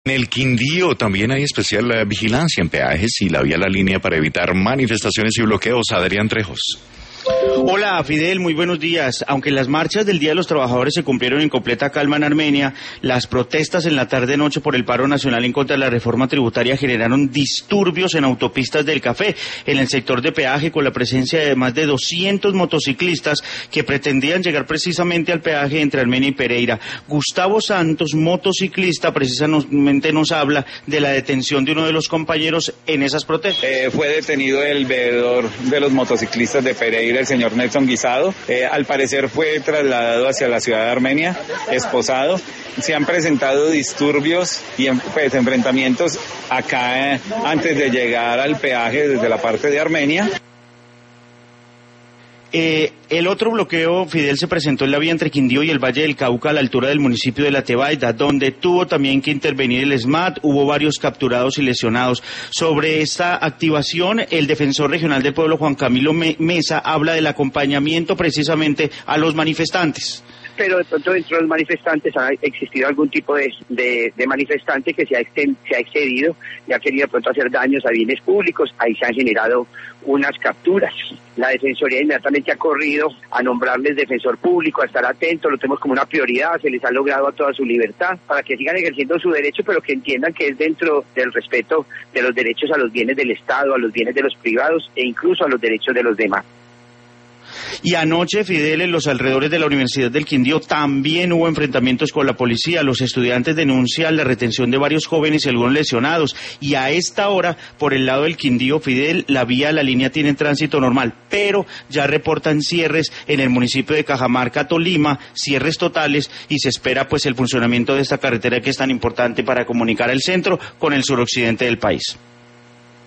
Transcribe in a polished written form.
En el Quindío también hay especial vigilancia en peajes y la vía La Línea para evitar manifestaciones y bloqueos. Adrián Trejos. Hola Fidel, muy buenos días. Aunque las marchas del Día de los Trabajadores se cumplieron en completa calma en Armenia, las protestas en la tarde-noche por el paro nacional en contra de la reforma tributaria generaron disturbios en autopistas del Café, en el sector de peaje, con la presencia de más de 200 motociclistas que pretendían llegar precisamente al peaje entre Armenia y Pereira. Gustavo Santos, motociclista, precisamente nos habla de la detención de uno de los compañeros en esas protestas. Fue detenido el veedor de los motociclistas de Pereira, el señor Nelson Guisado. Al parecer fue trasladado hacia la ciudad de Armenia, esposado. Se han presentado disturbios y enfrentamientos acá antes de llegar al peaje desde la parte de Armenia. El otro bloqueo, Fidel, se presentó en la vía entre Quindío y el Valle del Cauca, a la altura del municipio de La Tebaida, donde tuvo también que intervenir el SMAT. Hubo varios capturados y lesionados. Sobre esta activación, el defensor regional del pueblo, Juan Camilo Mesa, habla del acompañamiento precisamente a los manifestantes. Pero de pronto dentro de los manifestantes ha existido algún tipo de manifestante que se ha excedido y ha querido de pronto hacer daños a bienes públicos. Ahí se han generado unas capturas. La Defensoría inmediatamente ha corrido a nombrarles defensor público, a estar atentos, lo tenemos como una prioridad, se les ha logrado a toda su libertad para que sigan ejerciendo su derecho, pero que entiendan que es dentro del respeto de los derechos a los bienes del Estado, a los bienes de los privados e incluso a los derechos de los demás. Y anoche, Fidel, en los alrededores de la Universidad del Quindío también hubo enfrentamientos con la policía. Los estudiantes denuncian la retención de varios jóvenes y algunos lesionados. Y a esta hora, por el lado del Quindío, Fidel, la vía La Línea tiene tránsito normal, pero ya reportan cierres en el municipio de Cajamarca, Tolima, cierres totales, y se espera pues el funcionamiento de esta carretera que es tan importante para comunicar el centro con el suroccidente del país.